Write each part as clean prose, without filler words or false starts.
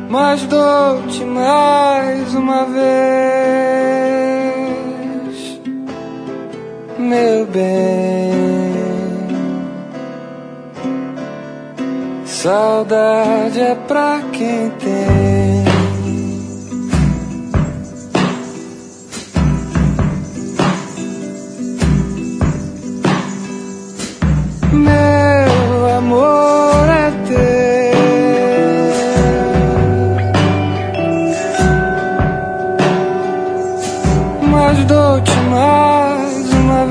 mas dou-te mais uma vez, meu bem. Saudade é pra quem tem. Meu amor é teu, mas dou-te mais uma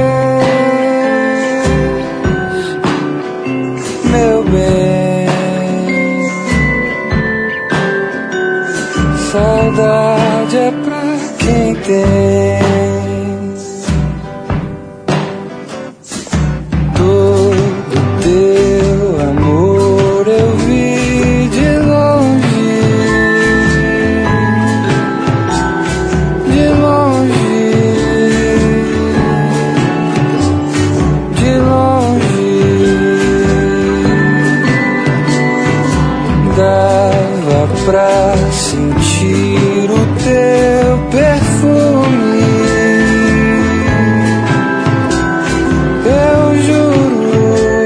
vez, meu bem. Saudade é pra quem tem. Pra sentir o teu perfume, eu juro,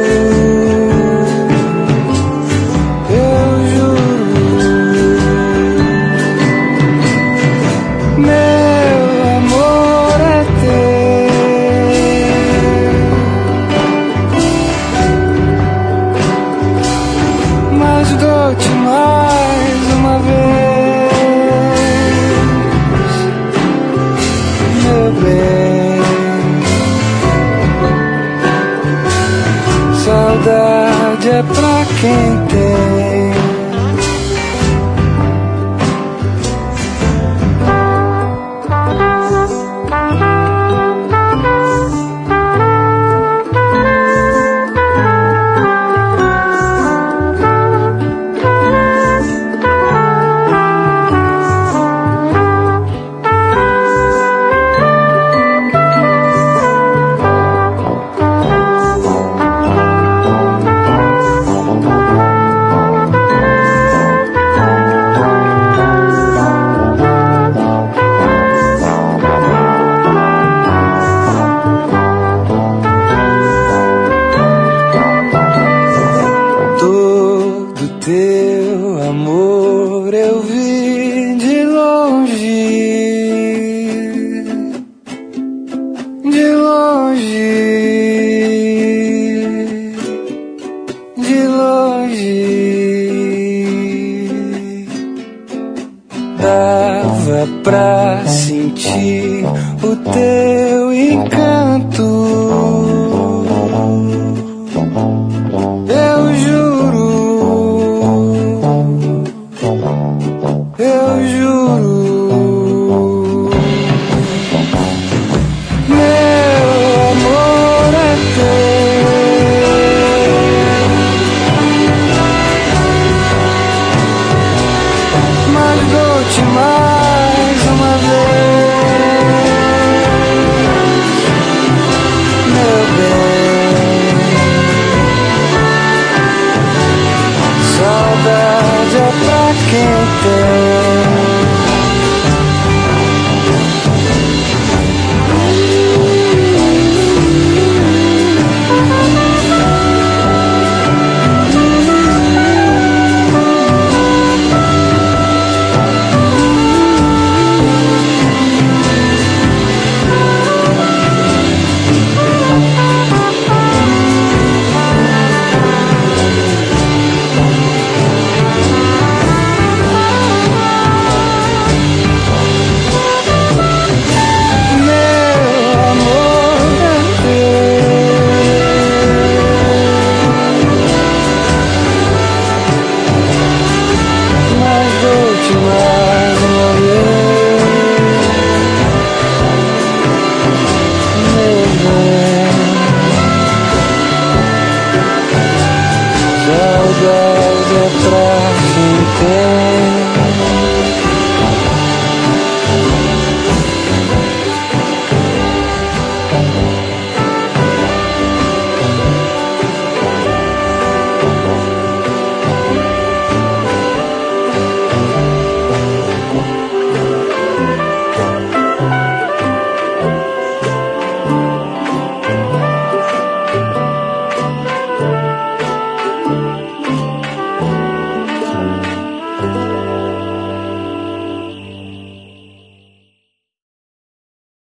meu amor é teu, mas dou-te mais uma vez, meu bem. Saudade é pra quem tem. Teu amor eu vi de longe, de longe, de longe. Dava pra sentir o teu encanto. Eu juro, eu juro, meu amor é teu, mas dou-te mais